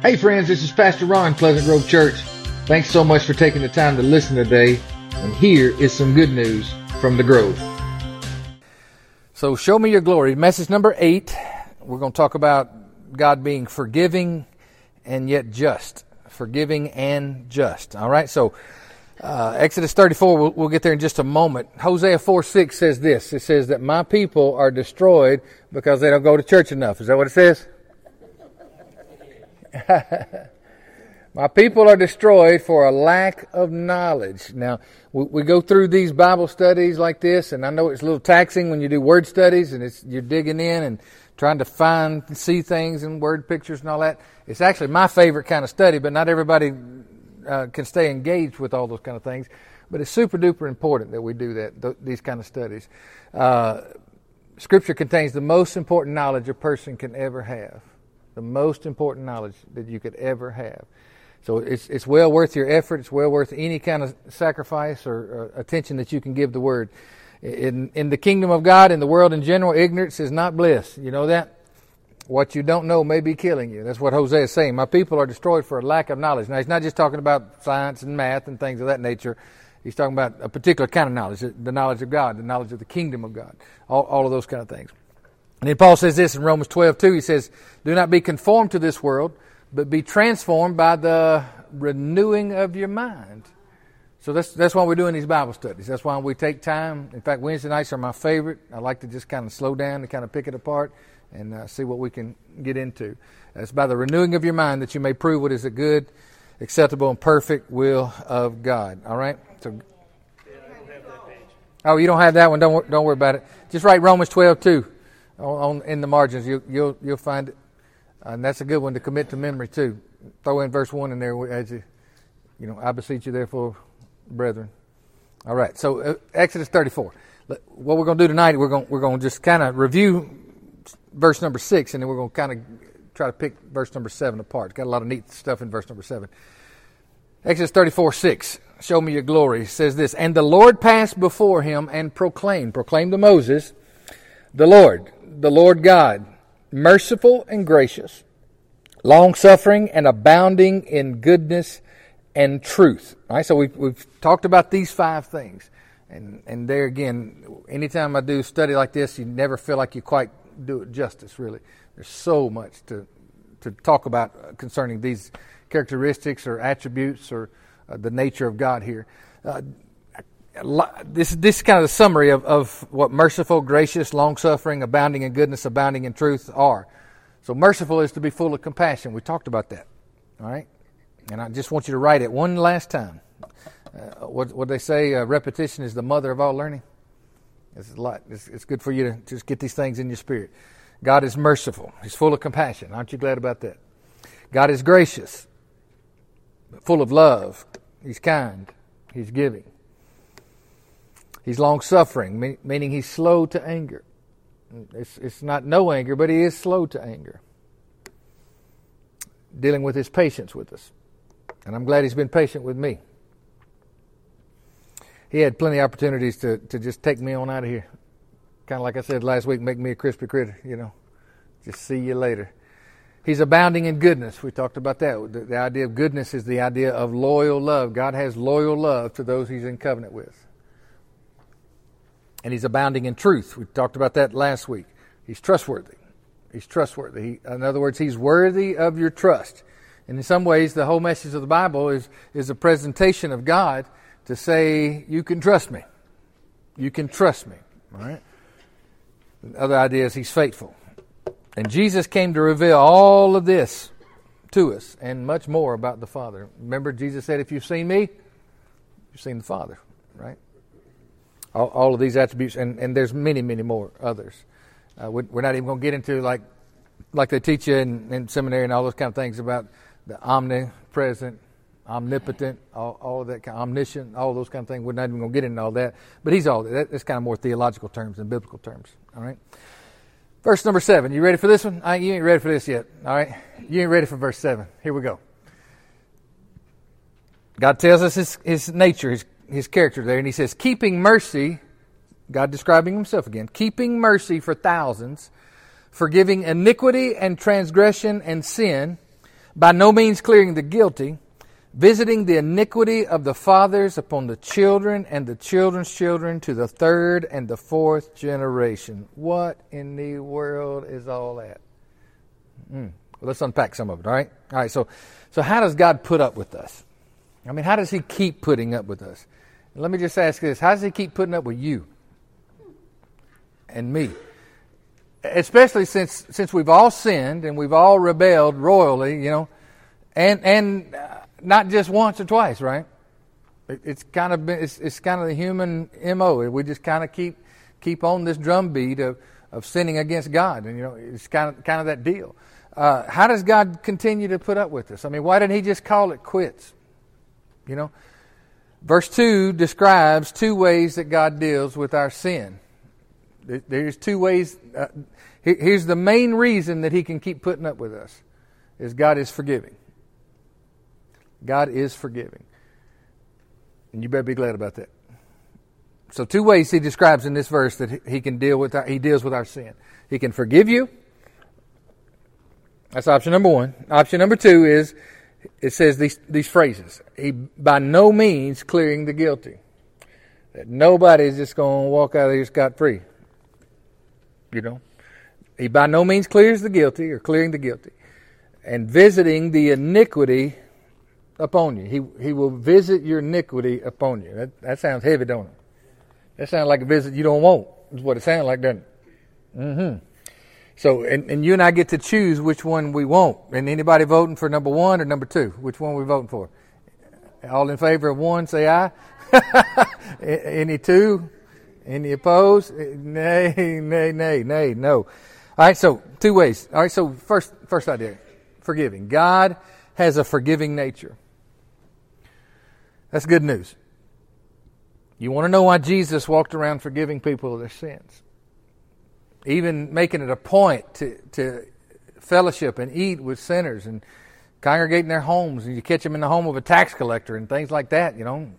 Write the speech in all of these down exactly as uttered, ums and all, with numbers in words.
Hey friends, this is Pastor Ron, Pleasant Grove Church. Thanks so much for taking the time to listen today. And here is some good news from the Grove. So, show me your glory. Message number eight. We're going to talk about God being forgiving and yet just. Forgiving and just. All right, so uh, Exodus thirty-four, we'll, we'll get there in just a moment. Hosea four six says this. It says that my people are destroyed because they don't go to church enough. Is that what it says? My people are destroyed for a lack of knowledge. Now, we, we go through these Bible studies like this, and I know it's a little taxing when you do word studies, and it's you're digging in and trying to find, see things and word pictures and all that. It's actually my favorite kind of study, but not everybody uh, can stay engaged with all those kind of things. But it's super duper important that we do that, th- these kind of studies. Uh, Scripture contains the most important knowledge a person can ever have. The most important knowledge that you could ever have. So it's it's well worth your effort. It's well worth any kind of sacrifice or, or attention that you can give the Word. In in the kingdom of God, in the world in general, ignorance is not bliss. You know that? What you don't know may be killing you. That's what Hosea is saying. My people are destroyed for a lack of knowledge. Now, he's not just talking about science and math and things of that nature. He's talking about a particular kind of knowledge, the knowledge of God, the knowledge of the kingdom of God, all, all of those kind of things. And then Paul says this in Romans twelve two. He says, do not be conformed to this world, but be transformed by the renewing of your mind. So that's that's why we're doing these Bible studies. That's why we take time. In fact, Wednesday nights are my favorite. I like to just kind of slow down and kind of pick it apart and uh, see what we can get into. It's by the renewing of your mind that you may prove what is a good, acceptable, and perfect will of God. All right? So, oh, you don't have that one? Don't wor- don't worry about it. Just write Romans twelve two. On, on in the margins, you, you'll you'll find it, uh, and that's a good one to commit to memory too. Throw in verse one in there as you, you know, I beseech you therefore, brethren. All right, so uh, Exodus thirty-four. What we're going to do tonight, we're going we're going to just kind of review verse number six, and then we're going to kind of try to pick verse number seven apart. It's got a lot of neat stuff in verse number seven. Exodus thirty-four six. Show me your glory. It says this, and the Lord passed before him and proclaimed, proclaimed to Moses, the Lord. The Lord God, merciful and gracious, long-suffering and abounding in goodness and truth. All right, so we've, we've talked about these five things. And and there again, anytime I do study like this, you never feel like you quite do it justice, really. There's so much to to talk about concerning these characteristics or attributes or uh, the nature of God here. Uh, This this is kind of the summary of, of what merciful, gracious, long-suffering, abounding in goodness, abounding in truth are. So merciful is to be full of compassion. We talked about that. All right? And I just want you to write it one last time. Uh, what what they say, uh, repetition is the mother of all learning. It's a lot. It's, it's good for you to just get these things in your spirit. God is merciful. He's full of compassion. Aren't you glad about that? God is gracious, full of love. He's kind. He's giving. He's long-suffering, meaning he's slow to anger. It's, it's not no anger, but he is slow to anger. Dealing with his patience with us. And I'm glad he's been patient with me. He had plenty of opportunities to, to just take me on out of here. Kind of like I said last week, make me a crispy critter, you know. Just see you later. He's abounding in goodness. We talked about that. The, the idea of goodness is the idea of loyal love. God has loyal love to those he's in covenant with. And he's abounding in truth. We talked about that last week. He's trustworthy. He's trustworthy. He, in other words, he's worthy of your trust. And in some ways, the whole message of the Bible is, is a presentation of God to say, you can trust me. You can trust me. All right? The other idea is he's faithful. And Jesus came to reveal all of this to us and much more about the Father. Remember, Jesus said, if you've seen me, you've seen the Father. Right? All, all of these attributes, and, and there's many, many more others. Uh, we, we're not even going to get into like like they teach you in, in seminary and all those kind of things about the omnipresent, omnipotent, all, all of that, kind, omniscient, all those kind of things. We're not even going to get into all that. But he's all that. That's kind of more theological terms than biblical terms. All right. Verse number seven. You ready for this one? I, you ain't ready for this yet. All right. You ain't ready for verse seven. Here we go. God tells us his, his nature, his his character there, and he says, keeping mercy, God describing himself again, keeping mercy for thousands, forgiving iniquity and transgression and sin, by no means clearing the guilty, visiting the iniquity of the fathers upon the children and the children's children to the third and the fourth generation. What in the world is all that? Mm. Well, let's unpack some of it, all right? All right, so, so how does God put up with us? I mean, how does he keep putting up with us? Let me just ask this. How does he keep putting up with you and me? Especially since since we've all sinned and we've all rebelled royally, you know, and and uh, not just once or twice, right? It, it's kind of been, it's, it's kind of the human M O. We just kind of keep keep on this drumbeat of, of sinning against God, and you know, it's kind of kind of that deal. Uh, how does God continue to put up with us? I mean, why didn't he just call it quits? You know, verse two describes two ways that God deals with our sin. There's two ways. Uh, here's the main reason that he can keep putting up with us, is God is forgiving. God is forgiving. And you better be glad about that. So two ways he describes in this verse that he can deal with our, he deals with our sin. He can forgive you. That's option number one. Option number two is, it says these these phrases. He by no means clearing the guilty. That nobody's just going to walk out of here scot-free. You know, he by no means clears the guilty or clearing the guilty, and visiting the iniquity upon you. He he will visit your iniquity upon you. That that sounds heavy, don't it? That sounds like a visit you don't want. Is what it sounds like, doesn't it? Mm-hmm. So, and, and you and I get to choose which one we want. And anybody voting for number one or number two? Which one are we voting for? All in favor of one, say aye. Any two? Any opposed? Nay, nay, nay, nay, no. All right, so two ways. All right, so first, first idea, forgiving. God has a forgiving nature. That's good news. You want to know why Jesus walked around forgiving people of their sins? Even making it a point to, to fellowship and eat with sinners and congregate in their homes. And you catch them in the home of a tax collector and things like that, you know.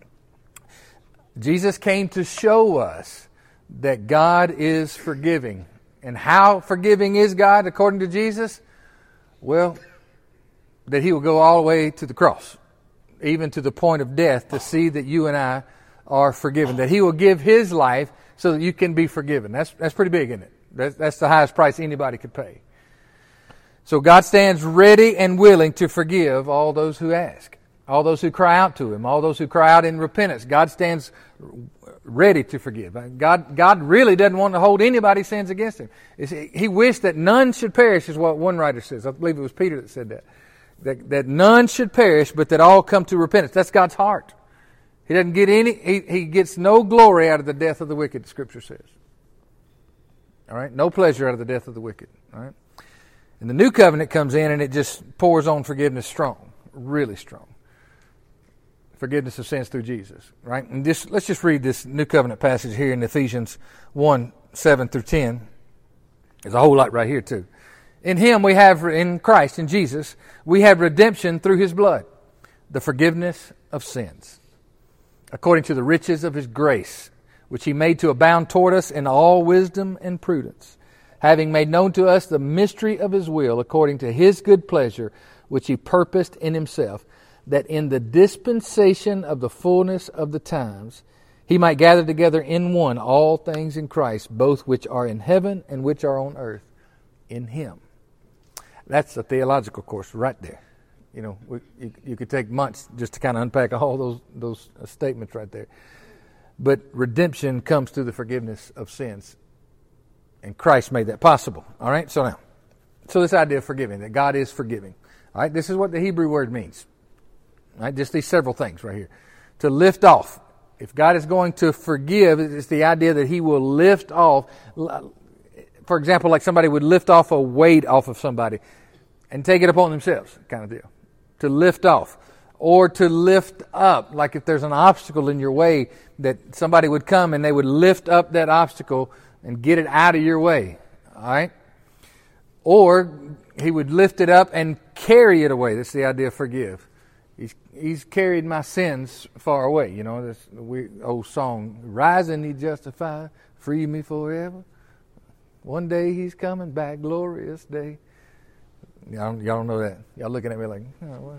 Jesus came to show us that God is forgiving. And how forgiving is God according to Jesus? Well, that he will go all the way to the cross, even to the point of death, to see that you and I are forgiven. That he will give his life so that you can be forgiven. That's that's pretty big, isn't it? That's, that's the highest price anybody could pay. So God stands ready and willing to forgive all those who ask, all those who cry out to him, all those who cry out in repentance. God stands ready to forgive. God, God really doesn't want to hold anybody's sins against him. It's, he wished that none should perish, is what one writer says. I believe it was Peter that said that. That, that none should perish, but that all come to repentance. That's God's heart. He doesn't get any, he, he gets no glory out of the death of the wicked, Scripture says. All right? No pleasure out of the death of the wicked. All right? And the new covenant comes in and it just pours on forgiveness strong, really strong. Forgiveness of sins through Jesus, right? And this, let's just read this new covenant passage here in Ephesians one, seven through ten. There's a whole lot right here too. In him we have, in Christ, in Jesus, we have redemption through his blood, the forgiveness of sins, according to the riches of his grace, which he made to abound toward us in all wisdom and prudence, having made known to us the mystery of his will, according to his good pleasure, which he purposed in himself, that in the dispensation of the fullness of the times he might gather together in one all things in Christ, both which are in heaven and which are on earth, in him. That's a theological course right there. You know, we, you, you could take months just to kind of unpack all those those uh, statements right there. But redemption comes through the forgiveness of sins, and Christ made that possible. All right, so now, so this idea of forgiving, that God is forgiving. All right, this is what the Hebrew word means. All right, just these several things right here. To lift off. If God is going to forgive, it's the idea that he will lift off. For example, like somebody would lift off a weight off of somebody and take it upon themselves, kind of deal. To lift off. Or to lift up, like if there's an obstacle in your way, that somebody would come and they would lift up that obstacle and get it out of your way. All right? Or he would lift it up and carry it away. That's the idea of forgive. He's he's carried my sins far away. You know, this weird old song, "Rise and he justify, free me forever. One day he's coming back, glorious day." Y'all, y'all don't know that. Y'all looking at me like, oh, what?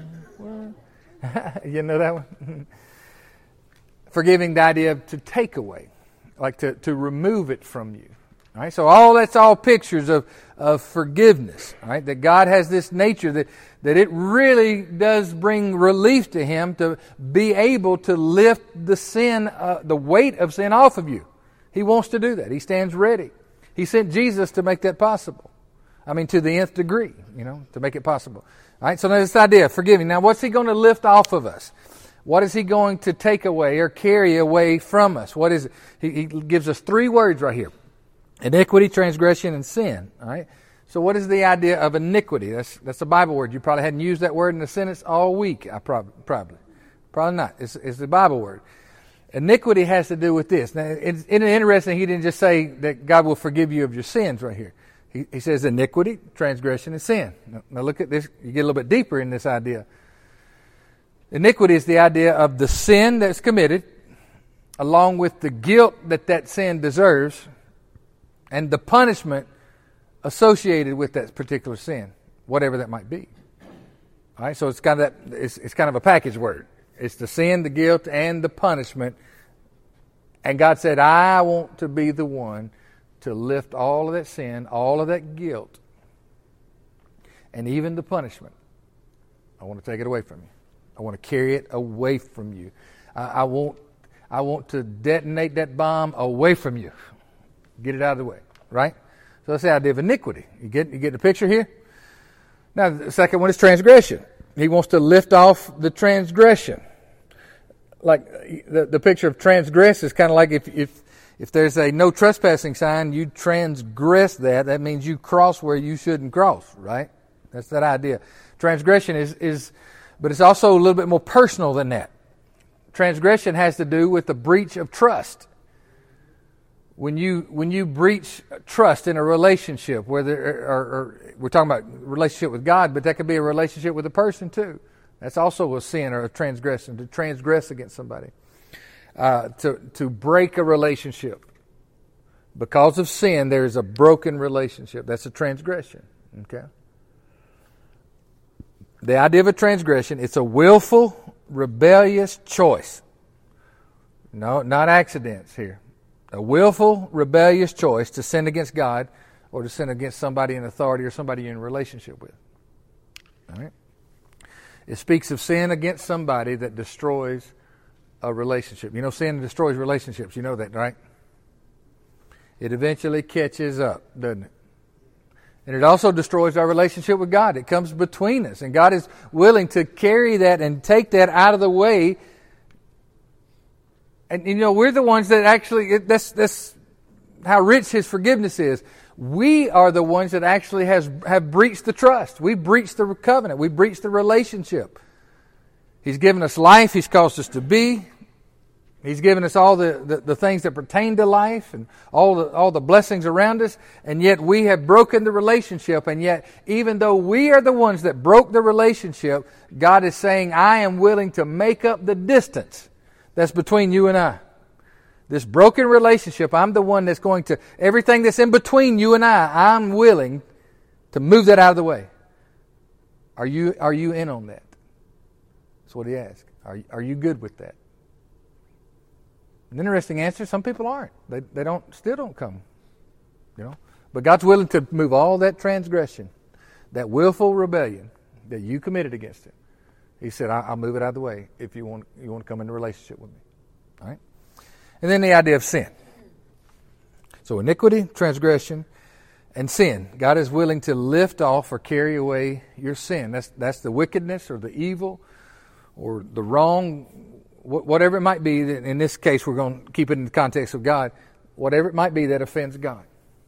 What? You know that one? Forgiving, the idea of to take away, like to, to remove it from you. All right, so all that's all pictures of, of forgiveness. All right, that God has this nature that, that it really does bring relief to Him to be able to lift the sin, uh, the weight of sin off of you. He wants to do that. He stands ready. He sent Jesus to make that possible. I mean, to the nth degree, you know, to make it possible. All right, so there's this idea of forgiving. Now, what's He going to lift off of us? What is He going to take away or carry away from us? What is it? He, he gives us three words right here. Iniquity, transgression, and sin. All right. So what is the idea of iniquity? That's that's a Bible word. You probably hadn't used that word in a sentence all week. I probably probably probably not. It's it's the Bible word. Iniquity has to do with this. Now, it's, it's interesting. He didn't just say that God will forgive you of your sins right here. He, he says iniquity, transgression, and sin. Now, now look at this. You get a little bit deeper in this idea. Iniquity is the idea of the sin that's committed, along with the guilt that that sin deserves, and the punishment associated with that particular sin, whatever that might be. All right, so it's kind of that. It's, it's kind of a package word. It's the sin, the guilt, and the punishment. And God said, "I want to be the one to lift all of that sin, all of that guilt, and even the punishment. I want to take it away from you. I want to carry it away from you. I, I want, I want to detonate that bomb away from you. Get it out of the way." Right? So that's the idea of iniquity. You get, you get the picture here? Now, the second one is transgression. He wants to lift off the transgression. Like the, the picture of transgress is kind of like if, if, if there's a no trespassing sign, you transgress that. That means you cross where you shouldn't cross, right? That's that idea. Transgression is, is, but it's also a little bit more personal than that. Transgression has to do with the breach of trust. When you when you breach trust in a relationship, whether or, or we're talking about relationship with God, but that could be a relationship with a person too. That's also a sin or a transgression, to transgress against somebody, uh, to to break a relationship. Because of sin, there is a broken relationship. That's a transgression. Okay. The idea of a transgression, it's a willful, rebellious choice. No, not accidents here. A willful, rebellious choice to sin against God or to sin against somebody in authority or somebody you're in a relationship with. All right? It speaks of sin against somebody that destroys a relationship. You know, sin destroys relationships. You know that, right? It eventually catches up, doesn't it? And it also destroys our relationship with God. It comes between us. And God is willing to carry that and take that out of the way. And, you know, we're the ones that actually, that's that's how rich His forgiveness is. We are the ones that actually has have breached the trust. We breached the covenant. We breached the relationship. He's given us life. He's caused us to be. He's given us all the, the, the things that pertain to life and all the, all the blessings around us. And yet we have broken the relationship. And yet, even though we are the ones that broke the relationship, God is saying, I am willing to make up the distance that's between you and I. This broken relationship, I'm the one that's going to, everything that's in between you and I, I'm willing to move that out of the way. Are you, are you in on that? That's what He asked. Are, are you good with that? An interesting answer. Some people aren't. They they don't still don't come. You know. But God's willing to move all that transgression, that willful rebellion that you committed against Him. He said, I'll move it out of the way if you want you want to come into a relationship with me. All right? And then the idea of sin. So iniquity, transgression, and sin. God is willing to lift off or carry away your sin. That's that's the wickedness or the evil or the wrong, whatever it might be. In this case, we're going to keep it in the context of God. Whatever it might be that offends God.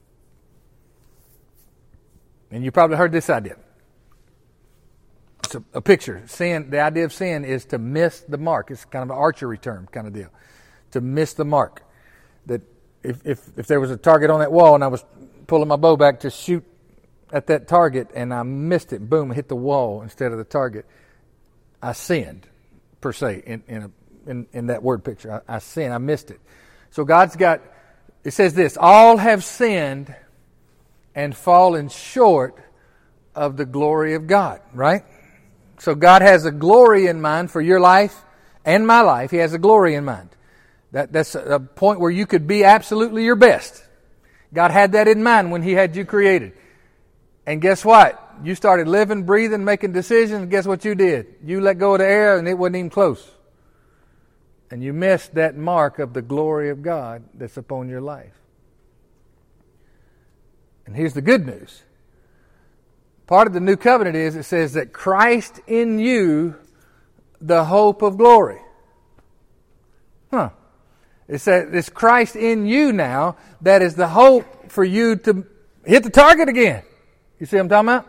And you probably heard this idea. It's a, a picture. Sin. The idea of sin is to miss the mark. It's kind of an archery term kind of deal. To miss the mark. That if, if if there was a target on that wall and I was pulling my bow back to shoot at that target and I missed it, boom, hit the wall instead of the target, I sinned, per se, in in, a, in, in that word picture. I, I sinned. I missed it. So God's got, it says this, all have sinned and fallen short of the glory of God, right? So God has a glory in mind for your life and my life. He has a glory in mind. That, that's a point where you could be absolutely your best. God had that in mind when He had you created. And guess what? You started living, breathing, making decisions. Guess what you did? You let go of the air and it wasn't even close. And you missed that mark of the glory of God that's upon your life. And here's the good news. Part of the new covenant is it says that Christ in you, the hope of glory. Huh. It says it's Christ in you now that is the hope for you to hit the target again. You see what I'm talking about?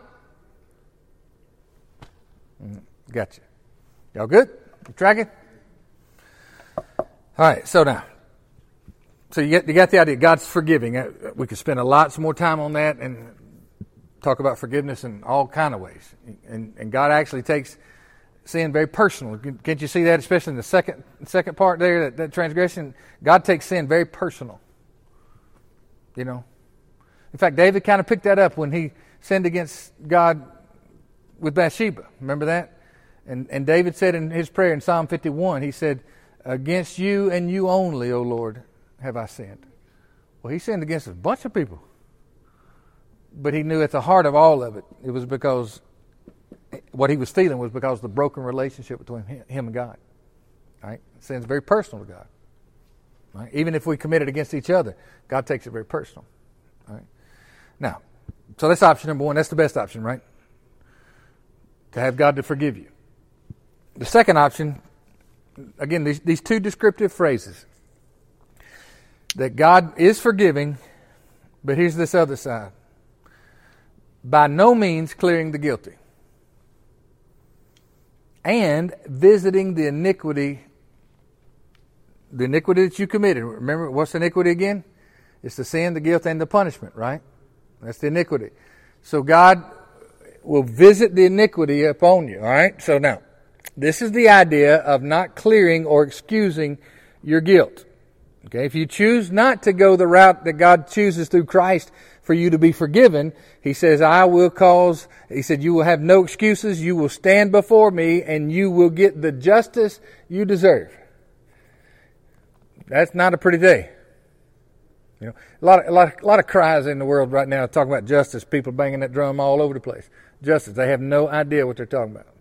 Gotcha. Y'all good? You tracking? All right, so now. So you get you got the idea. God's forgiving. We could spend a lot more time on that and talk about forgiveness in all kind of ways. And, and God actually takes sin very personal. Can't you see that, especially in the second second part there, that, that transgression? God takes sin very personal. You know? In fact, David kind of picked that up when he sinned against God with Bathsheba. Remember that? And and David said in his prayer in Psalm fifty-one, he said, "Against you and you only, O Lord, have I sinned." Well, he sinned against a bunch of people. But he knew at the heart of all of it, it was because what he was feeling was because of the broken relationship between him and God. Right? Sin's very personal to God. Right? Even if we commit it against each other, God takes it very personal. Right? Now, so that's option number one. That's the best option, right? To have God to forgive you. The second option, again, these, these two descriptive phrases. That God is forgiving, but here's this other side. By no means clearing the guilty. And visiting the iniquity, the iniquity that you committed. Remember, what's iniquity again? It's the sin, the guilt, and the punishment, right? That's the iniquity. So God will visit the iniquity upon you, all right? So now, this is the idea of not clearing or excusing your guilt. Okay, if you choose not to go the route that God chooses through Christ for you to be forgiven, He says, I will cause, He said, you will have no excuses, you will stand before me, and you will get the justice you deserve. That's not a pretty day. You know, a lot of, a lot of, a lot of cries in the world right now talking about justice, people banging that drum all over the place. Justice, they have no idea what they're talking about.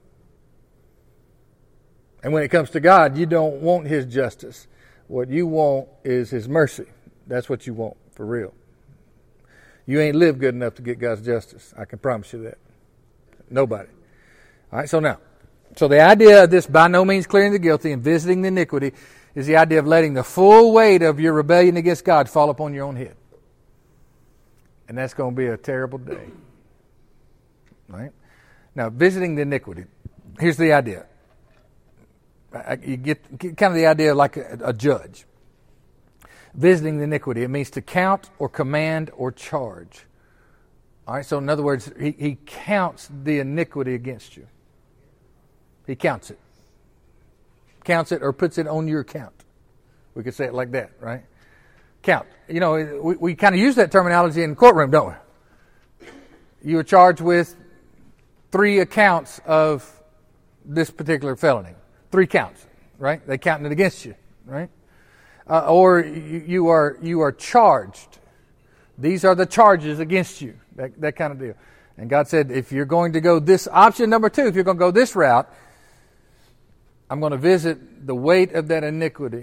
And when it comes to God, you don't want His justice. What you want is His mercy. That's what you want, for real. You ain't lived good enough to get God's justice. I can promise you that. Nobody. All right, so now. So the idea of this by no means clearing the guilty and visiting the iniquity is the idea of letting the full weight of your rebellion against God fall upon your own head. And that's going to be a terrible day. All right? Now, visiting the iniquity. Here's the idea. You get, get kind of the idea of like a, a judge. Visiting the iniquity, it means to count or command or charge. All right, so in other words, he, he counts the iniquity against you. He counts it. Counts it or puts it on your account. We could say it like that, right? Count. You know, we, we kind of use that terminology in the courtroom, don't we? You are charged with three accounts of this particular felony. Three counts, right? They counting it against you, right? Uh, or you, you are you are charged. These are the charges against you. That that kind of deal. And God said, if you're going to go this option number two, if you're going to go this route, I'm going to visit the weight of that iniquity.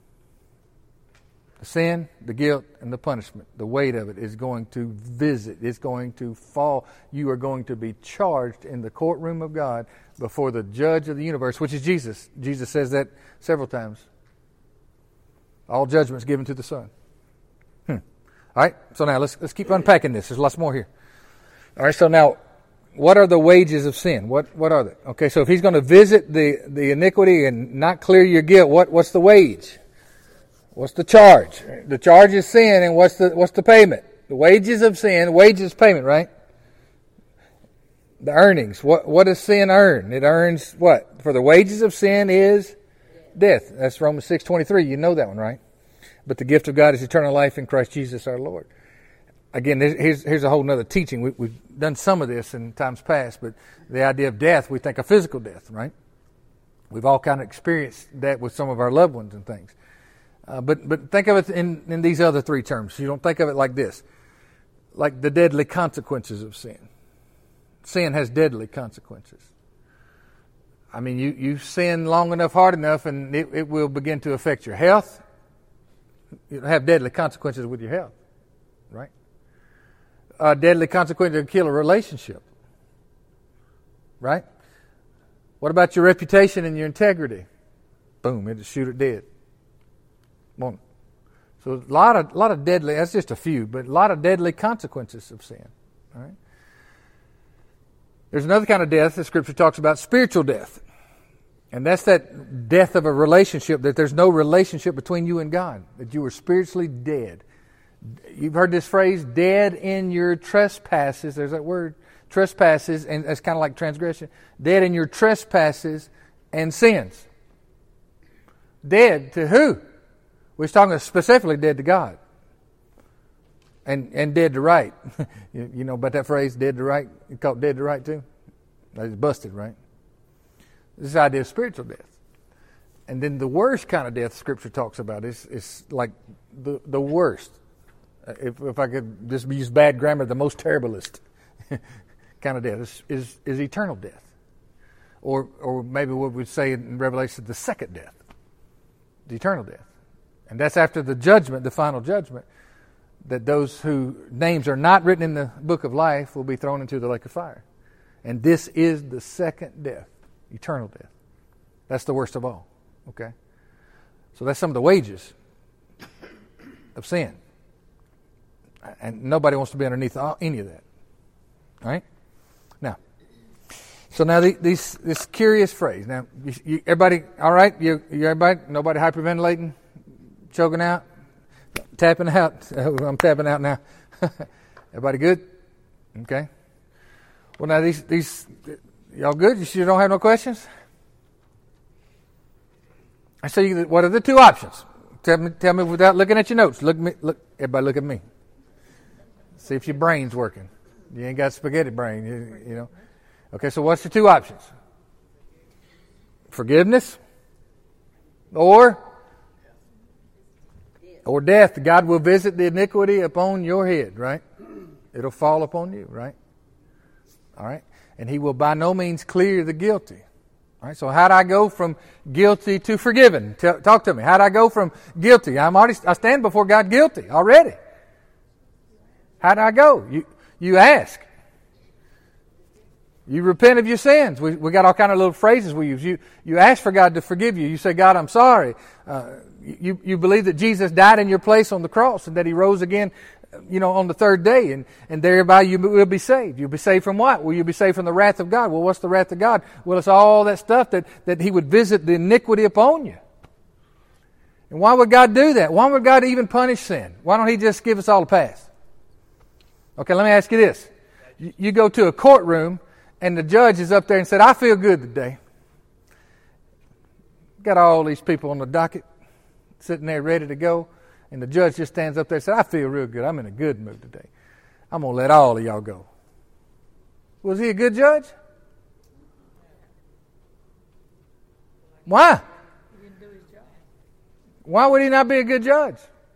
The sin, the guilt, and the punishment. The weight of it is going to visit. It's going to fall. You are going to be charged in the courtroom of God before the judge of the universe, which is Jesus. Jesus says that several times. All judgments given to the Son. Hmm. All right, so now let's let's keep unpacking this. There's lots more here. All right, so now, what are the wages of sin? What what are they? Okay, so if He's going to visit the, the iniquity and not clear your guilt, what what's the wage? What's the charge? The charge is sin, and what's the what's the payment? The wages of sin, wages payment, right? The earnings. What what does sin earn? It earns what? For the wages of sin is death. That's Romans six twenty-three. You know that one, right? But the gift of God is eternal life in Christ Jesus our Lord. again, here's, here's a whole nother teaching. We, we've done some of this in times past, but the idea of death, we think of physical death, right? We've all kind of experienced that with some of our loved ones and things. Uh, but but think of it in, in these other three terms. You don't think of it like this, like the deadly consequences of sin. Sin has deadly consequences. I mean, you, you sin long enough, hard enough, and it, it will begin to affect your health. It'll have deadly consequences with your health, right? Uh, deadly consequences will kill a relationship, right? What about your reputation and your integrity? Boom, it'll shoot it dead. Boom. So a lot of, a lot of deadly, that's just a few, but a lot of deadly consequences of sin, all right? There's another kind of death that Scripture talks about, spiritual death. And that's that death of a relationship, that there's no relationship between you and God, that you are spiritually dead. You've heard this phrase, dead in your trespasses. There's that word, trespasses, and that's kind of like transgression. Dead in your trespasses and sins. Dead to who? We're talking specifically dead to God. And and dead to right. you, you know about that phrase, dead to right? You call it dead to right too? That's busted, right? This idea of spiritual death. And then the worst kind of death Scripture talks about is, is like the, the worst. If, if I could just use bad grammar, the most terriblest kind of death is, is, is eternal death. Or or maybe what we'd say in Revelation, the second death. The eternal death. And that's after the judgment, the final judgment, that those whose names are not written in the book of life will be thrown into the lake of fire. And this is the second death, eternal death. That's the worst of all, okay? So that's some of the wages of sin. And nobody wants to be underneath all, any of that, all right? Now, so now the, these, this curious phrase. Now, you, you, everybody, all right? You, you everybody, nobody hyperventilating, choking out? Tapping out. I'm tapping out now. Everybody good? Okay. Well, now these these y'all good? You sure don't have no questions? I say, what are the two options? Tell me, tell me without looking at your notes. Look me, look. Everybody, look at me. See if your brain's working. You ain't got spaghetti brain, you, you know. Okay, so what's the two options? Forgiveness, or. Or death. God will visit the iniquity upon your head, right? It'll fall upon you, right? All right? And He will by no means clear the guilty. All right? So how do I go from guilty to forgiven? Tell, talk to me. How do I go from guilty? I'm already, I stand before God guilty already. How do I go? You, you ask. You repent of your sins. We we got all kind of little phrases we use. You you ask for God to forgive you. You say, God, I'm sorry. Uh, you you believe that Jesus died in your place on the cross and that He rose again, you know, on the third day, and and thereby you will be saved. You'll be saved from what? Well, you'll be saved from the wrath of God. Well, what's the wrath of God? Well, it's all that stuff that that He would visit the iniquity upon you. And why would God do that? Why would God even punish sin? Why don't He just give us all a pass? Okay, let me ask you this: you, you go to a courtroom. And the judge is up there and said, I feel good today. Got all these people on the docket sitting there ready to go. And the judge just stands up there and says, I feel real good. I'm in a good mood today. I'm going to let all of y'all go. Was he a good judge? Why? He didn't do his job. Why would he not be a good judge?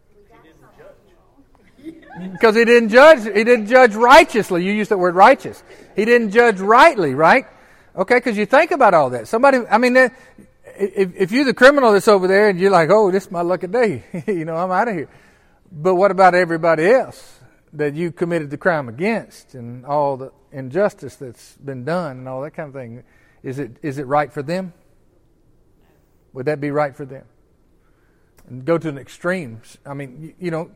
Because he didn't judge. He didn't judge righteously. You used the word righteous. He didn't judge rightly, right? Okay, because you think about all that. Somebody, I mean, if, if you're the criminal that's over there and you're like, oh, this is my lucky day, you know, I'm out of here. But what about everybody else that you committed the crime against and all the injustice that's been done and all that kind of thing? Is it is it right for them? Would that be right for them? And go to an extreme. I mean, you, you know,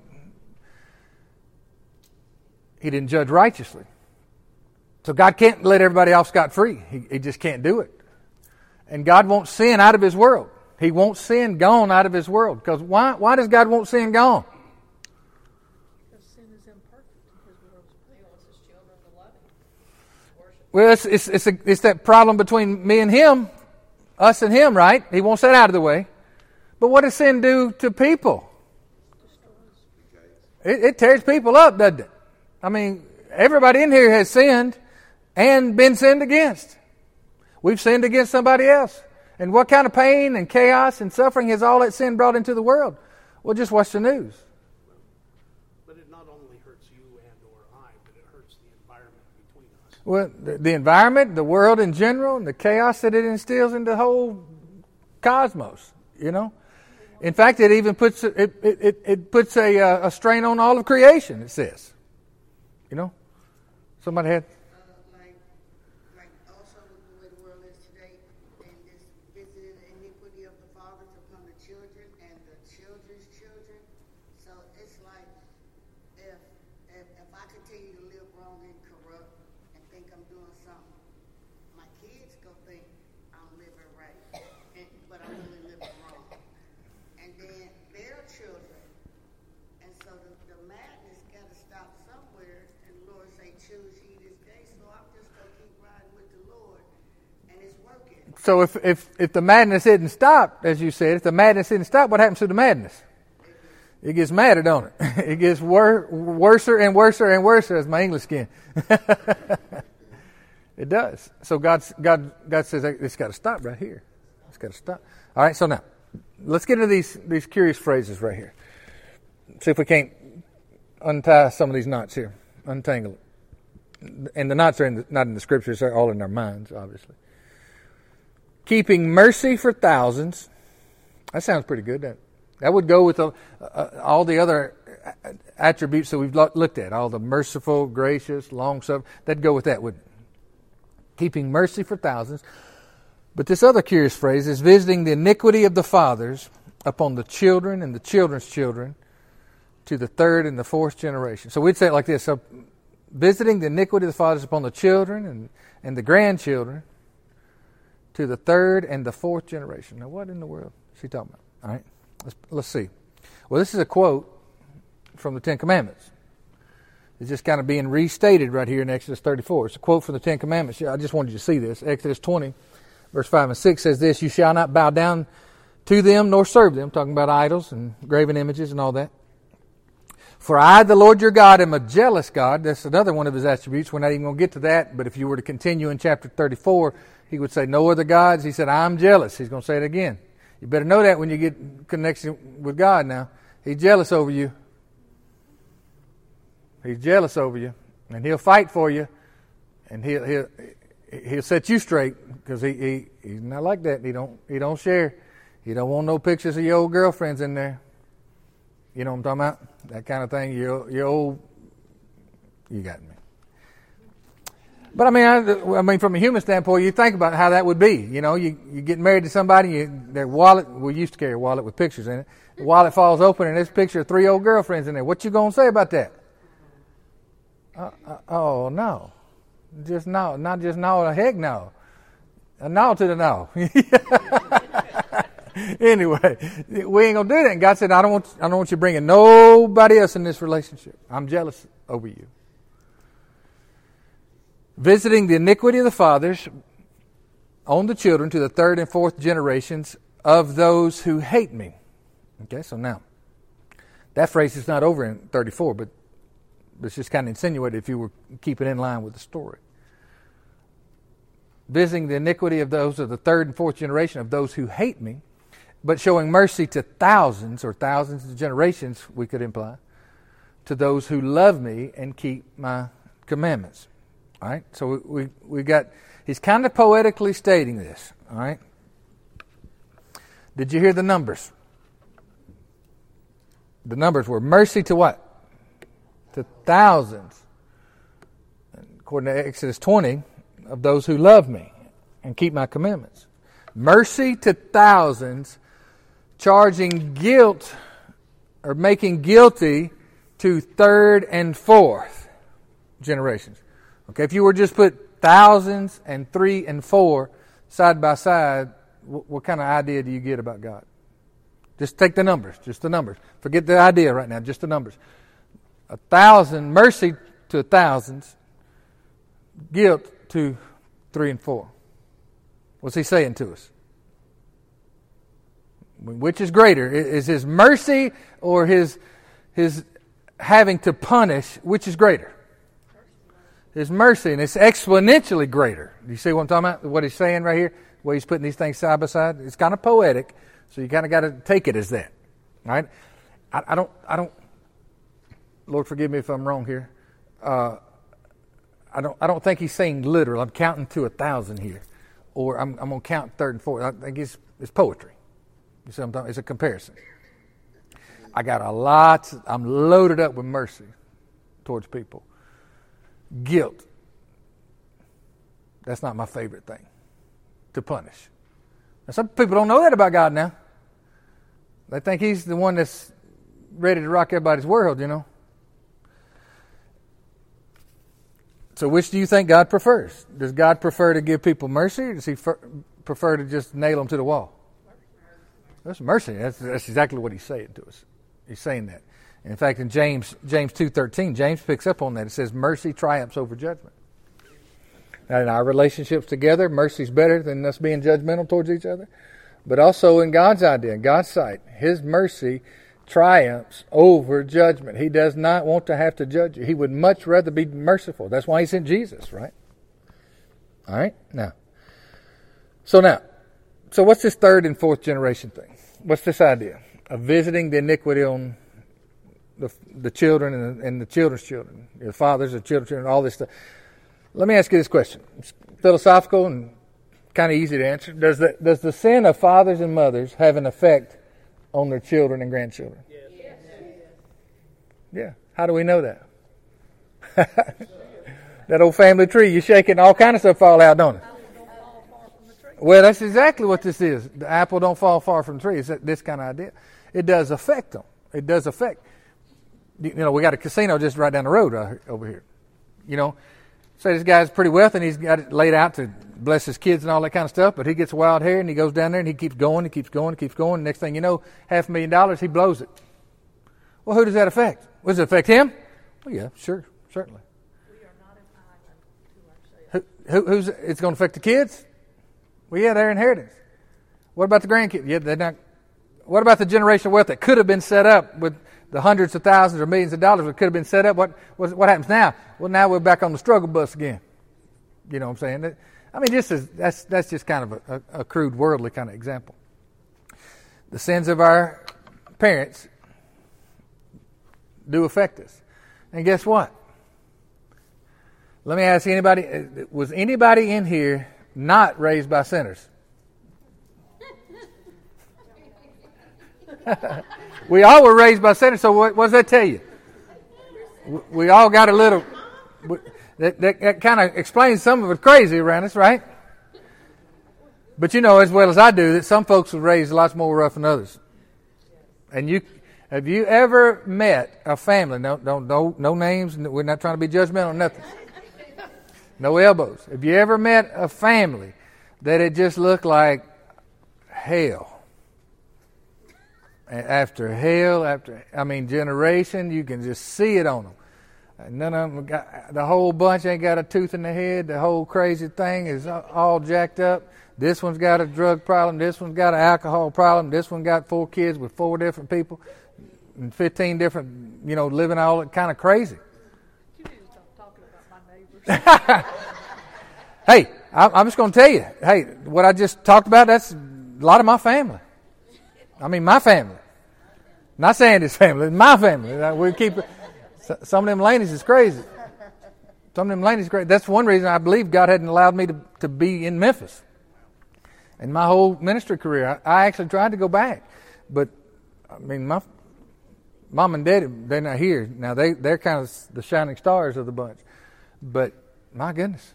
He didn't judge righteously. So God can't let everybody off scot-free. He, he just can't do it. And God wants sin out of His world. He wants sin gone out of His world. Because why, why does God want sin gone? Because sin is imperfect in His world. He wants His children to love Him. Worship. Well, it's, it's, it's, a, it's that problem between me and Him, us and Him, right? He wants that out of the way. But what does sin do to people? It, it tears people up, doesn't it? I mean, everybody in here has sinned and been sinned against. We've sinned against somebody else. And what kind of pain and chaos and suffering has all that sin brought into the world? Well, just watch the news. But it not only hurts you and or I, but it hurts the environment between us. Well, the, the environment, the world in general, and the chaos that it instills in the whole cosmos, you know. In fact, it even puts it it, it, it puts a, a strain on all of creation, it says. You know? Somebody had... So if, if, if the madness isn't stopped, as you said, if the madness isn't stopped, what happens to the madness? It gets madder, don't it? It gets wor- worser and worser and worser as my English skin. It does. So God's, God God says it's got to stop right here. It's got to stop. All right, so now, let's get into these, these curious phrases right here. See if we can't untie some of these knots here, untangle it. And the knots are in the, not in the scriptures, they're all in our minds, obviously. Keeping mercy for thousands. That sounds pretty good. That that would go with the, uh, all the other attributes that we've looked at. All the merciful, gracious, long-suffering. That'd go with that, wouldn't it? Keeping mercy for thousands. But this other curious phrase is visiting the iniquity of the fathers upon the children and the children's children to the third and the fourth generation. So we'd say it like this. So visiting the iniquity of the fathers upon the children and, and the grandchildren to the third and the fourth generation. Now, what in the world is he talking about? All right, let's, let's see. Well, this is a quote from the Ten Commandments. It's just kind of being restated right here in Exodus thirty-four. It's a quote from the Ten Commandments. I just wanted you to see this. Exodus twenty, verse five and six says this, "You shall not bow down to them nor serve them," talking about idols and graven images and all that. "For I, the Lord your God, am a jealous God." That's another one of his attributes. We're not even going to get to that, but if you were to continue in chapter thirty-four, he would say, "No other gods." He said, "I'm jealous." He's going to say it again. You better know that when you get connection with God now. He's jealous over you. He's jealous over you. And he'll fight for you. And he'll he'll, he'll set you straight because he, he he's not like that. He don't he don't share. He don't want no pictures of your old girlfriends in there. You know what I'm talking about? That kind of thing. Your your old, you got me. But I mean, I, I mean, from a human standpoint, you think about how that would be. You know, you, you get married to somebody, you, their wallet, we used to carry a wallet with pictures in it. The wallet falls open and there's a picture of three old girlfriends in there. What you going to say about that? Uh, uh, oh, no. Just no. Not just no, a heck no. A no to the no. Anyway, we ain't going to do that. And God said, I don't want, I don't want you bringing nobody else in this relationship. I'm jealous over you. Visiting the iniquity of the fathers on the children to the third and fourth generations of those who hate me. Okay, so now, that phrase is not over in thirty-four, but it's just kind of insinuated if you were keeping in line with the story. Visiting the iniquity of those of the third and fourth generation of those who hate me, but showing mercy to thousands or thousands of generations, we could imply, to those who love me and keep my commandments. All right, so we, we we got, he's kind of poetically stating this. All right, did you hear the numbers? The numbers were mercy to what? To thousands. According to Exodus twenty, of those who love me and keep my commandments. Mercy to thousands, charging guilt or making guilty to third and fourth generations. Okay, if you were just put thousands and three and four side by side, what, what kind of idea do you get about God? Just take the numbers, just the numbers. Forget the idea right now, just the numbers. A thousand, mercy to thousands, guilt to three and four. What's he saying to us? Which is greater? Is his mercy or his his having to punish, which is greater? His mercy, and it's exponentially greater. Do you see what I'm talking about? What he's saying right here? The way he's putting these things side by side? It's kind of poetic, so you kind of got to take it as that. All right? I, I don't, I don't, Lord forgive me if I'm wrong here. Uh, I don't, I don't think he's saying literal. I'm counting to a thousand here. Or I'm, I'm going to count third and fourth. I think it's, it's poetry. You see what I'm talking about? It's a comparison. I got a lot, I'm loaded up with mercy towards people. Guilt. That's not my favorite thing to punish. Now, some people don't know that about God now. They think he's the one that's ready to rock everybody's world, you know. So which do you think God prefers? Does God prefer to give people mercy, or does he fer- prefer to just nail them to the wall? That's mercy. That's, that's exactly what he's saying to us. He's saying that. In fact, in James James two thirteen, James picks up on that. It says, mercy triumphs over judgment. Now, in our relationships together, mercy's better than us being judgmental towards each other. But also in God's idea, in God's sight, his mercy triumphs over judgment. He does not want to have to judge you. He would much rather be merciful. That's why he sent Jesus, right? All right? Now, so now, so what's this third and fourth generation thing? What's this idea of visiting the iniquity on the the children and the, and the children's children, the fathers, the children's children, all this stuff? Let me ask you this question. It's philosophical and kind of easy to answer. Does the, does the sin of fathers and mothers have an effect on their children and grandchildren? Yes. Yeah. How do we know that? That old family tree, you shake it and all kind of stuff fall out, don't it? Well, that's exactly what this is. The apple don't fall far from the tree. It's this kind of idea. It does affect them. It does affect. You know, we got a casino just right down the road right over here. You know, say this guy's pretty wealthy and he's got it laid out to bless his kids and all that kind of stuff, but he gets wild hair and he goes down there and he keeps going, he keeps going, he keeps going. Next thing you know, half a million dollars, he blows it. Well, who does that affect? Well, does it affect him? Well, yeah, sure, certainly. We are not an island to ourselves. Who, who, who's it's going to affect the kids? Well, yeah, their inheritance. What about the grandkids? Yeah, they're not. What about the generational wealth that could have been set up with the hundreds of thousands or millions of dollars that could have been set up? What what, what happens now? Well, now we're back on the struggle bus again. You know what I'm saying? I mean, just as, that's that's just kind of a, a, a crude, worldly kind of example. The sins of our parents do affect us. And guess what? Let me ask anybody, was anybody in here not raised by sinners? We all were raised by sinners, so what, what does that tell you? We, we all got a little... We, That, that, that kind of explains some of it crazy around us, right? But you know as well as I do that some folks were raised lots more rough than others. And you, have you ever met a family? No, don't, no, no names. We're not trying to be judgmental or nothing. No elbows. Have you ever met a family that it just looked like hell? After hell, after I mean generation, you can just see it on them. None of them got, the whole bunch ain't got a tooth in the head. The whole crazy thing is all jacked up. This one's got a drug problem. This one's got an alcohol problem. This one got four kids with four different people and fifteen different, you know, living all kind of crazy. You need to stop talking about my neighbors. Hey, I'm just going to tell you. Hey, what I just talked about, that's a lot of my family. I mean, my family. Not saying this family. It's my family. We keep Some of them ladies is crazy. Some of them ladies is crazy. That's one reason I believe God hadn't allowed me to, to be in Memphis. In my whole ministry career, I, I actually tried to go back. But, I mean, my mom and daddy, they're not here. Now, they, they're kind of the shining stars of the bunch. But, my goodness.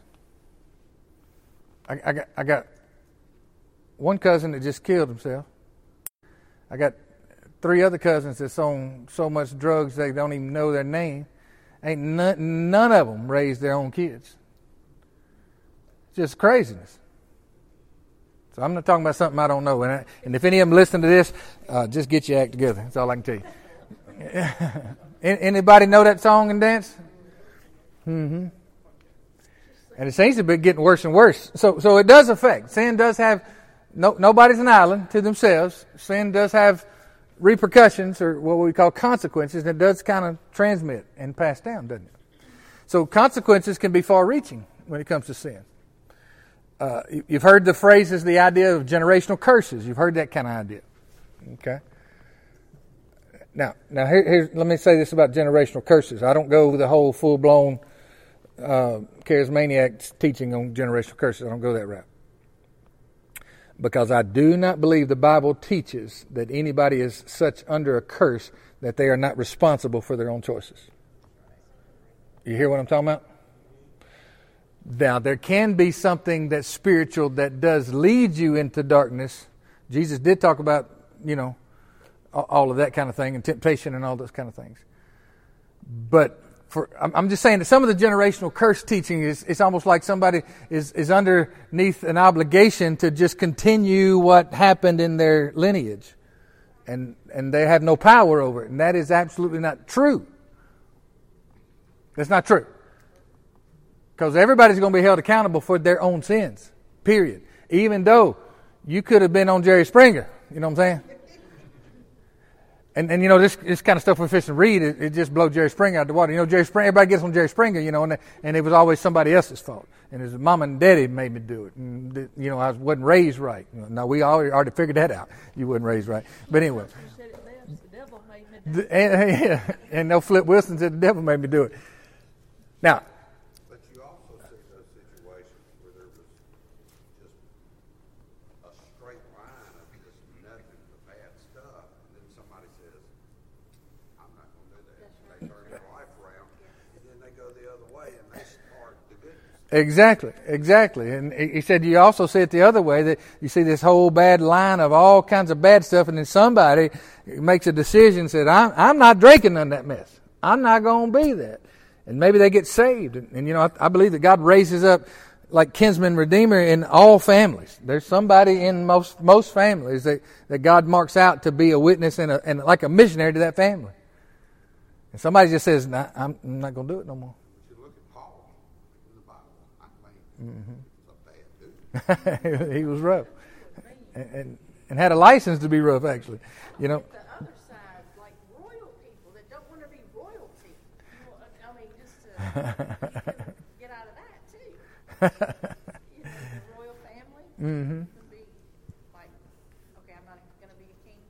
I, I, got, I got one cousin that just killed himself. I got three other cousins that's on so much drugs they don't even know their name. Ain't none, none of them raised their own kids. Just craziness. So I'm not talking about something I don't know. And, I, and if any of them listen to this, uh, just get your act together. That's all I can tell you. Anybody know that song and dance? Mm-hmm. And it seems to be getting worse and worse. So, so it does affect. Sin does have. No, nobody's an island to themselves. Sin does have repercussions, or what we call consequences, and it does kind of transmit and pass down, doesn't it? So consequences can be far-reaching when it comes to sin. Uh, you've heard the phrases, the idea of generational curses. You've heard that kind of idea. Okay. Now, now here, here, let me say this about generational curses. I don't go with the whole full-blown uh, charismaniac teaching on generational curses. I don't go that route. Because I do not believe the Bible teaches that anybody is such under a curse that they are not responsible for their own choices. You hear what I'm talking about? Now, there can be something that's spiritual that does lead you into darkness. Jesus did talk about, you know, all of that kind of thing and temptation and all those kind of things. But for, I'm just saying that some of the generational curse teaching is it's almost like somebody is, is underneath an obligation to just continue what happened in their lineage. And, and they have no power over it. And that is absolutely not true. That's not true. Because everybody's going to be held accountable for their own sins. Period. Even though you could have been on Jerry Springer. You know what I'm saying? And, and you know, this this kind of stuff we fish and read, it, it just blows Jerry Springer out of the water. You know, Jerry Springer, everybody gets on Jerry Springer, you know, and, and it was always somebody else's fault. And his mom and daddy made me do it. And, you know, I wasn't raised right. You know, now, we already, already figured that out. You wasn't raised right. But anyway. You said it best. The devil made me do it. The, and, yeah, and no Flip Wilson said the devil made me do it. Now, but you also see those situations where there was just a straight line of just nothing but bad stuff, and then somebody says, I'm not going to do that. And they turn their life around, and then they go the other way, and they start the goodness. Exactly, exactly. And he said you also see it the other way, that you see this whole bad line of all kinds of bad stuff, and then somebody makes a decision and said, I'm, I'm not drinking none of that mess. I'm not going to be that. And maybe they get saved. And, and you know, I, I believe that God raises up like kinsman redeemer in all families. There's somebody in most most families that, that God marks out to be a witness and, a, and like a missionary to that family. And somebody just says, nah, I'm not going to do it no more. But you look at Paul in the Bible. I mean, he's a bad dude. He was rough. And, and, and had a license to be rough, actually. You know. The other side, like royal people that don't want to be royalty. You know, I mean, just to get out of that, too. You know, the royal family Mm-hmm. would be like, okay, I'm not going to be a king.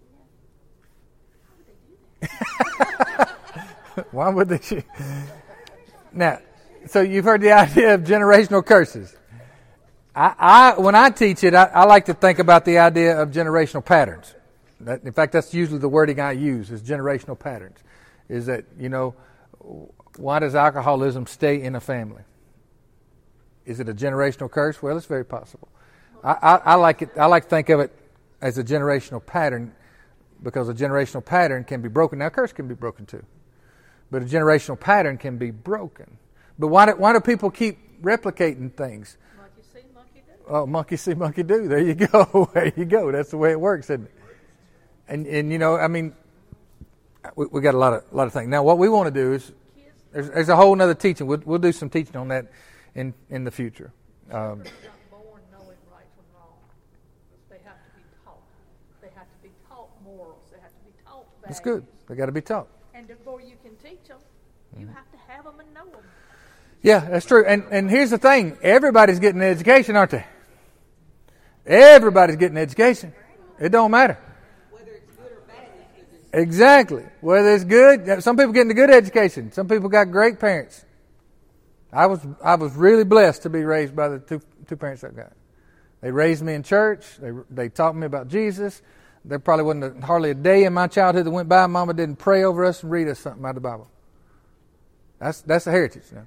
Yeah. How would they do that? Why would they? Now, so you've heard the idea of generational curses. I, I when I teach it, I, I like to think about the idea of generational patterns. That, in fact, that's usually the wording I use, is generational patterns. Is that, you know, why does alcoholism stay in a family? Is it a generational curse? Well, it's very possible. I, I, I like it. I like to think of it as a generational pattern, because a generational pattern can be broken. Now, a curse can be broken too, but a generational pattern can be broken. But why do, why do people keep replicating things? Monkey see, monkey do. Oh, monkey see, monkey do. There you go. There you go. That's the way it works, isn't it? And and you know, I mean, we, we got a lot of a lot of things. Now, what we want to do is there's, there's a whole other teaching. We'll we'll do some teaching on that in in the future. Um, Children are not born knowing right from wrong. They have to be taught. They have to be taught morals. They have to be taught values. That's good. They got to be taught. And before you can teach them, you have to have them and know them. Yeah, that's true. And and here's the thing: everybody's getting an education, aren't they? Everybody's getting an education. It don't matter. Whether it's good or bad, it's good. Exactly. Whether it's good, some people getting a good education. Some people got great parents. I was I was really blessed to be raised by the two two parents I got. They raised me in church. They they taught me about Jesus. There probably wasn't a, hardly a day in my childhood that went by Mama didn't pray over us and read us something out of the Bible. That's that's a heritage. You know?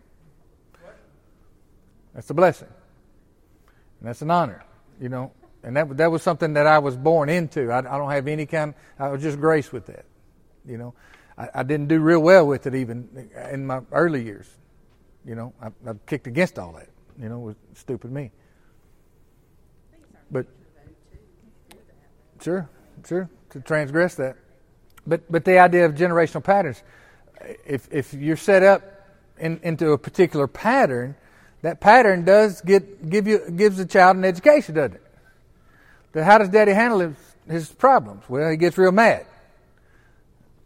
That's a blessing. And that's an honor, you know. And that that was something that I was born into. I, I don't have any kind. I was just graced with that, you know. I, I didn't do real well with it even in my early years. You know, I, I kicked against all that. You know, it was stupid me. But sure, sure, to transgress that. But but the idea of generational patterns, if if you're set up in, into a particular pattern, that pattern does get give you gives the child an education, doesn't it? But how does Daddy handle his, his problems? Well, he gets real mad.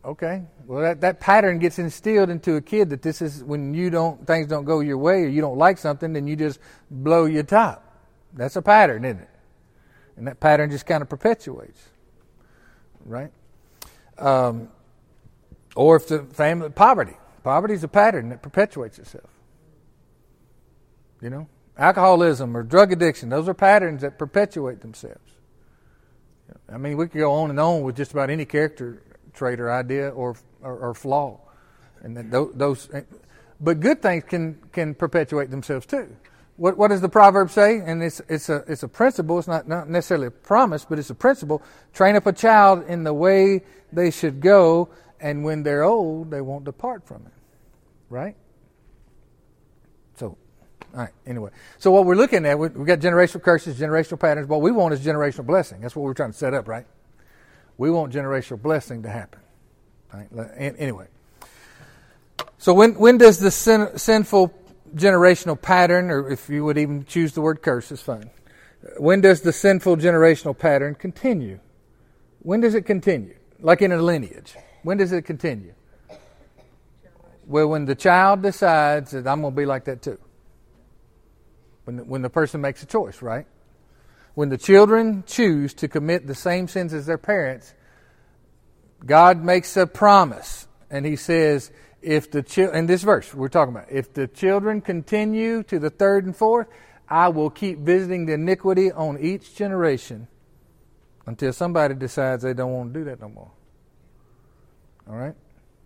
Okay, well that, that pattern gets instilled into a kid that this is when you don't things don't go your way or you don't like something, then you just blow your top. That's a pattern, isn't it? And that pattern just kind of perpetuates, right? Um, or if the family poverty, poverty is a pattern that perpetuates itself. You know, alcoholism or drug addiction; those are patterns that perpetuate themselves. I mean, we could go on and on with just about any character trait or idea or or, or flaw, and that those, those. But good things can can perpetuate themselves too. What what does the proverb say? And it's it's a it's a principle. It's not not necessarily a promise, but it's a principle. Train up a child in the way they should go, and when they're old, they won't depart from it. Right. So, all right. Anyway, so what we're looking at, we we got generational curses, generational patterns. What we want is generational blessing. That's what we're trying to set up, right? We want generational blessing to happen. Right? Anyway, so when when does the sin, sinful generational pattern, or if you would even choose the word curse, is fine. When does the sinful generational pattern continue? When does it continue? Like in a lineage. When does it continue? Well, when the child decides that I'm going to be like that too. When the, when the person makes a choice, right? When the children choose to commit the same sins as their parents, God makes a promise, and He says, if the chi- in this verse we're talking about, if the children continue to the third and fourth, I will keep visiting the iniquity on each generation until somebody decides they don't want to do that no more. All right?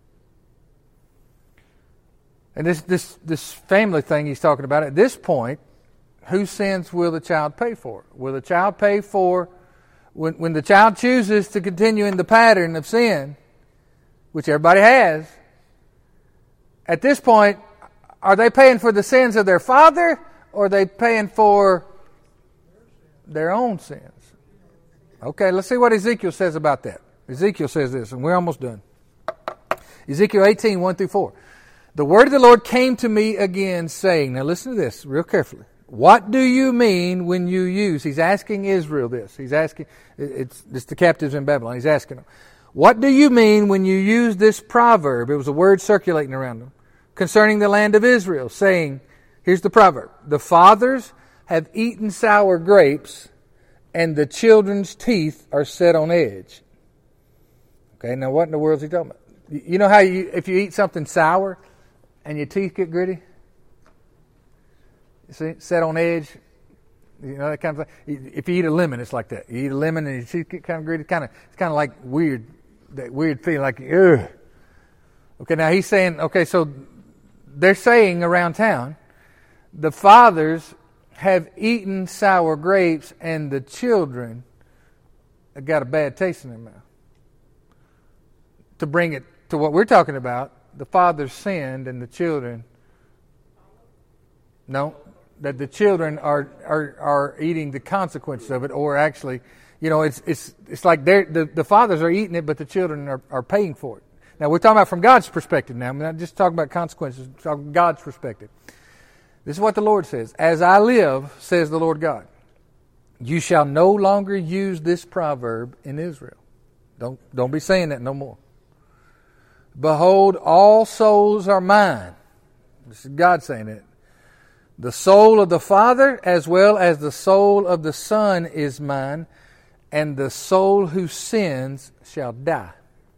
And this this this family thing He's talking about, at this point, whose sins will the child pay for? Will the child pay for, when, when the child chooses to continue in the pattern of sin, which everybody has, at this point, are they paying for the sins of their father, or are they paying for their own sins? Okay, let's see what Ezekiel says about that. Ezekiel says this, and we're almost done. Ezekiel eighteen, one through four. The word of the Lord came to me again, saying, now listen to this real carefully. What do you mean when you use, he's asking Israel this. He's asking, it's, it's the captives in Babylon. He's asking them, what do you mean when you use this proverb? It was a word circulating around them concerning the land of Israel, saying, here's the proverb, the fathers have eaten sour grapes, and the children's teeth are set on edge. Okay, now what in the world is he talking about? You know how you, if you eat something sour and your teeth get gritty? You see, set on edge. You know, that kind of thing. If you eat a lemon, it's like that. You eat a lemon and your teeth get kind of gritty. Kind of, it's kind of like weird, that weird feeling, like, ugh. Okay, now he's saying, okay, so they're saying around town, the fathers have eaten sour grapes and the children have got a bad taste in their mouth. To bring it to what we're talking about, the fathers sinned and the children, no, that the children are are, are eating the consequences of it, or actually, you know, it's it's it's like they're, the the fathers are eating it, but the children are, are paying for it. Now we're talking about from God's perspective. Now I'm not just talking about consequences. We're talking God's perspective. This is what the Lord says: "As I live, says the Lord God, you shall no longer use this proverb in Israel." Don't don't be saying that no more. Behold, all souls are mine. This is God saying it. The soul of the Father as well as the soul of the Son is mine, and the soul who sins shall die.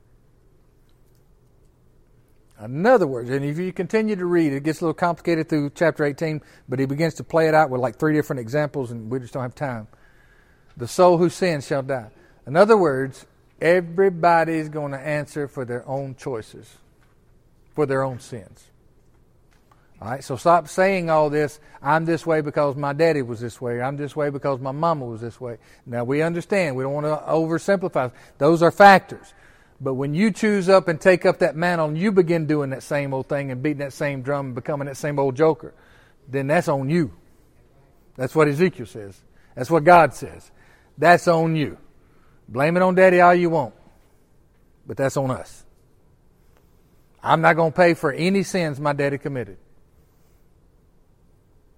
In other words, and if you continue to read, it gets a little complicated through chapter eighteen, but he begins to play it out with like three different examples, and we just don't have time. The soul who sins shall die. In other words, everybody's going to answer for their own choices, for their own sins. All right, so stop saying all this, I'm this way because my daddy was this way, I'm this way because my mama was this way. Now, we understand, we don't want to oversimplify. Those are factors. But when you choose up and take up that mantle and you begin doing that same old thing and beating that same drum and becoming that same old joker, then that's on you. That's what Ezekiel says. That's what God says. That's on you. Blame it on daddy all you want, but that's on us. I'm not going to pay for any sins my daddy committed.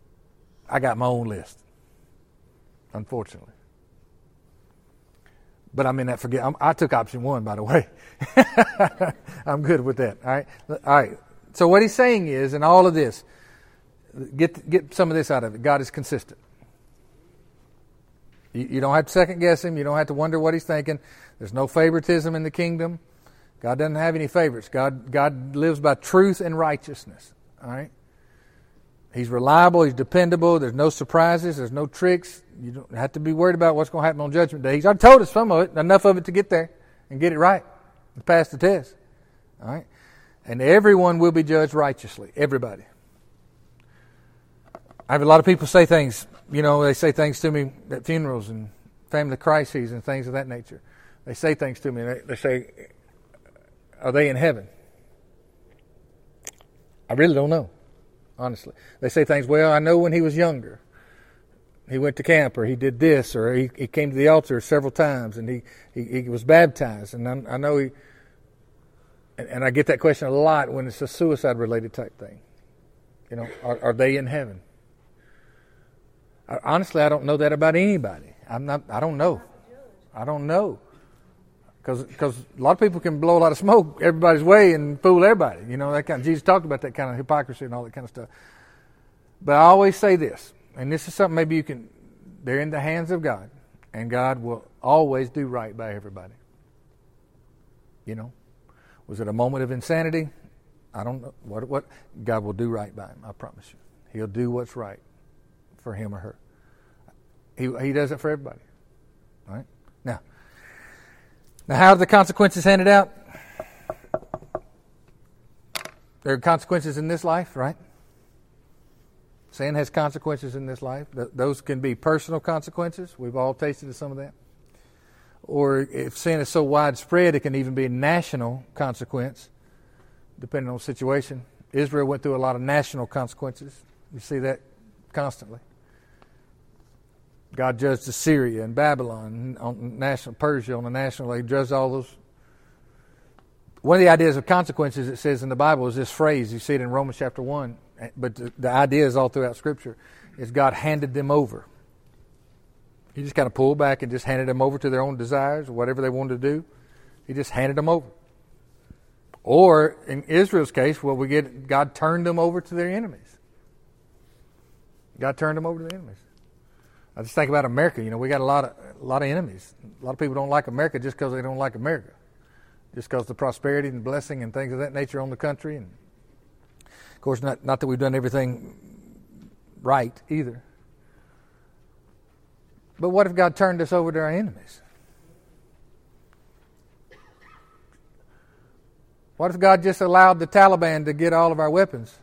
I got my own list, unfortunately. But I'm in that forget. I'm, I took option one, by the way. I'm good with that. All right. All right. So what he's saying is, in all of this, get get some of this out of it. God is consistent. You, you don't have to second guess him. You don't have to wonder what he's thinking. There's no favoritism in the kingdom. God doesn't have any favorites. God God lives by truth and righteousness. All right. He's reliable. He's dependable. There's no surprises. There's no tricks. You don't have to be worried about what's going to happen on Judgment Day. He's already told us some of it, enough of it to get there and get it right and pass the test. All right? And everyone will be judged righteously. Everybody. I have a lot of people say things, you know, they say things to me at funerals and family crises and things of that nature. They say things to me. They, they say, are they in heaven? I really don't know. Honestly, they say things, well, I know when he was younger, he went to camp, or he did this, or he, he came to the altar several times, and he, he, he was baptized. And I, I know he, and, and I get that question a lot when it's a suicide-related type thing. You know, are, are they in heaven? I, honestly, I don't know that about anybody. I'm not. I don't know. I don't know. Because because a lot of people can blow a lot of smoke everybody's way and fool everybody. You know, that kind of, Jesus talked about that kind of hypocrisy and all that kind of stuff. But I always say this, and this is something maybe you can, they're in the hands of God, and God will always do right by everybody. You know, was it a moment of insanity? I don't know. What, what God will do right by him, I promise you. He'll do what's right for him or her. He, he does it for everybody. All right? Now, Now, how are the consequences handed out? There are consequences in this life, right? Sin has consequences in this life. Th- those can be personal consequences. We've all tasted of some of that. Or if sin is so widespread, it can even be a national consequence, depending on the situation. Israel went through a lot of national consequences. You see that constantly. God judged Assyria and Babylon, on national Persia on the national level. He judged all those. One of the ideas of consequences, it says in the Bible, is this phrase. You see it in Romans chapter one, but the, the idea is all throughout Scripture, is God handed them over. He just kind of pulled back and just handed them over to their own desires, or whatever they wanted to do. He just handed them over. Or, in Israel's case, well, we get God turned them over to their enemies. God turned them over to their enemies. I just think about America. You know, we got a lot of a lot of enemies. A lot of people don't like America just because they don't like America, just because the prosperity and blessing and things of that nature on the country. And of course, not not that we've done everything right either. But what if God turned us over to our enemies? What if God just allowed the Taliban to get all of our weapons?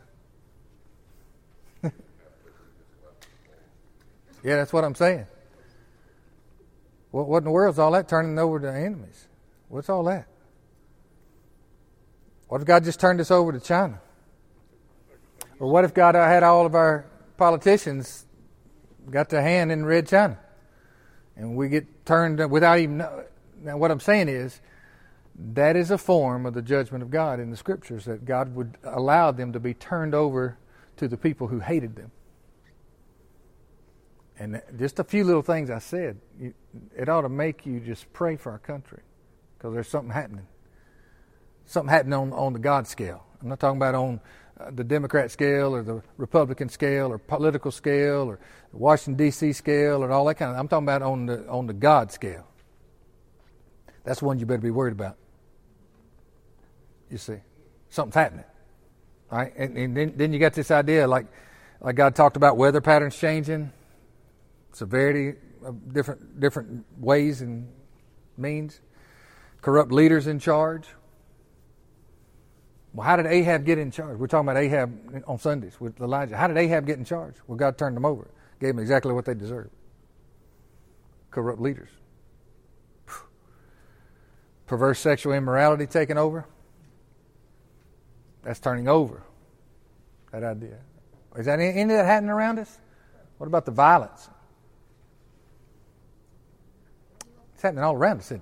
Yeah, that's what I'm saying. What, what in the world is all that turning over to enemies? What's all that? What if God just turned us over to China? Or what if God had all of our politicians got their hand in Red China? And we get turned without even know. Now what I'm saying is, that is a form of the judgment of God in the Scriptures, that God would allow them to be turned over to the people who hated them. And just a few little things I said, you, it ought to make you just pray for our country, because there's something happening. Something happening on, on the God scale. I'm not talking about on uh, the Democrat scale or the Republican scale or political scale or the Washington, D C scale or all that kind of. I'm talking about on the on the God scale. That's the one you better be worried about. You see, something's happening. All right, and, and then, then you got this idea, like like God talked about weather patterns changing. Severity of different different ways and means. Corrupt leaders in charge. Well, how did Ahab get in charge? We're talking about Ahab on Sundays with Elijah. How did Ahab get in charge? Well, God turned them over. Gave them exactly what they deserved. Corrupt leaders. Perverse sexual immorality taking over. That's turning over. That idea. Is that any, any of that happening around us? What about the violence? It's happening all around us, isn't it?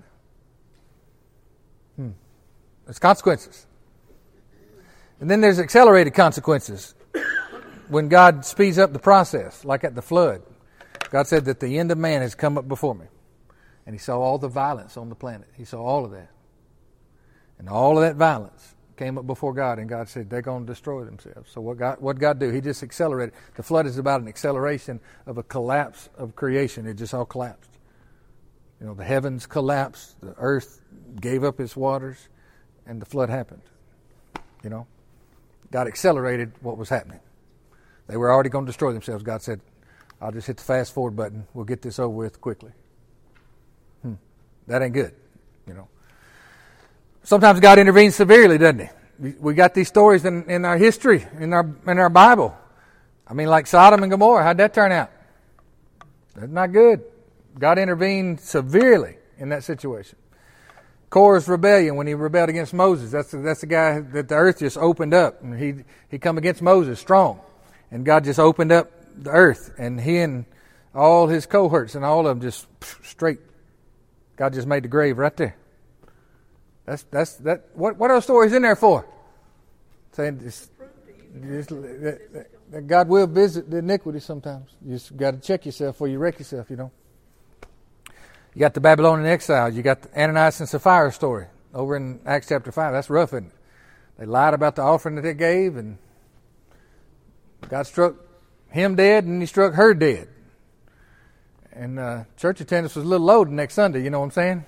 Hmm. There's consequences. And then there's accelerated consequences. When God speeds up the process, like at the flood. God said that the end of man has come up before me. And he saw all the violence on the planet. He saw all of that. And all of that violence came up before God, and God said, they're going to destroy themselves. So what God, what did God do? He just accelerated. The flood is about an acceleration of a collapse of creation. It just all collapsed. You know, the heavens collapsed, the earth gave up its waters, and the flood happened. You know, God accelerated what was happening. They were already going to destroy themselves. God said, I'll just hit the fast forward button. We'll get this over with quickly. Hmm. That ain't good, you know. Sometimes God intervenes severely, doesn't he? We, we got these stories in, in our history, in our in our Bible. I mean, like Sodom and Gomorrah. How'd that turn out? That's not good. God intervened severely in that situation. Korah's rebellion, when he rebelled against Moses, that's the, that's the guy that the earth just opened up. And he he come against Moses strong. And God just opened up the earth. And he and all his cohorts and all of them just straight. God just made the grave right there. That's that's that. What what are those stories in there for? Saying just, just, that, that God will visit the iniquity sometimes. You just got to check yourself before you wreck yourself. You know. You got the Babylonian exiles. You got the Ananias and Sapphira story over in Acts chapter five. That's rough, isn't it? They lied about the offering that they gave, and God struck him dead, and he struck her dead. And uh, church attendance was a little low the next Sunday. You know what I'm saying?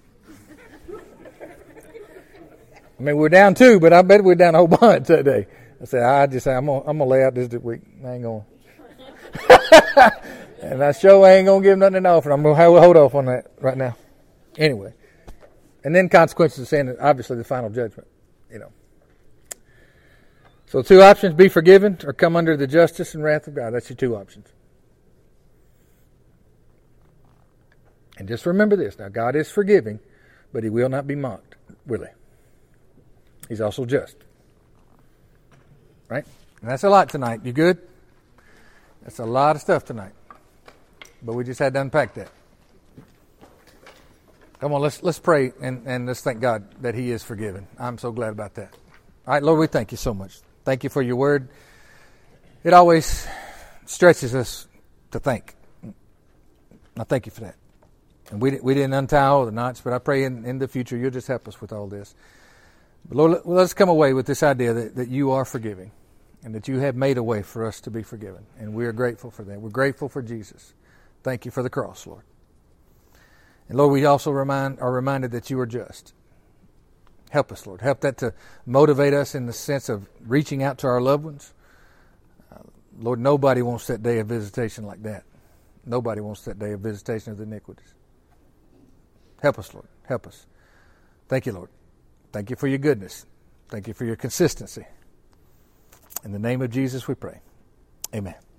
I mean, we're down two, but I bet we're down a whole bunch that day. I said, I just say I'm gonna, I'm gonna lay out this week. I ain't gonna. And I sure ain't going to give nothing in offering. I'm going to hold off on that right now. Anyway. And then consequences of sin, obviously the final judgment. You know. So two options, be forgiven or come under the justice and wrath of God. That's your two options. And just remember this. Now, God is forgiving, but he will not be mocked, will he? He's also just. Right? And that's a lot tonight. You good? That's a lot of stuff tonight. But we just had to unpack that. Come on, let's let's pray and, and let's thank God that he is forgiven. I'm so glad about that. All right, Lord, we thank you so much. Thank you for your word. It always stretches us to think. I thank you for that. And we we didn't untie all the knots, but I pray in, in the future you'll just help us with all this. But Lord, let, let's come away with this idea that, that you are forgiving and that you have made a way for us to be forgiven. And we are grateful for that. We're grateful for Jesus. Thank you for the cross, Lord. And Lord, we also remind are reminded that you are just. Help us, Lord. Help that to motivate us in the sense of reaching out to our loved ones. Uh, Lord, nobody wants that day of visitation like that. Nobody wants that day of visitation of the iniquities. Help us, Lord. Help us. Thank you, Lord. Thank you for your goodness. Thank you for your consistency. In the name of Jesus we pray. Amen.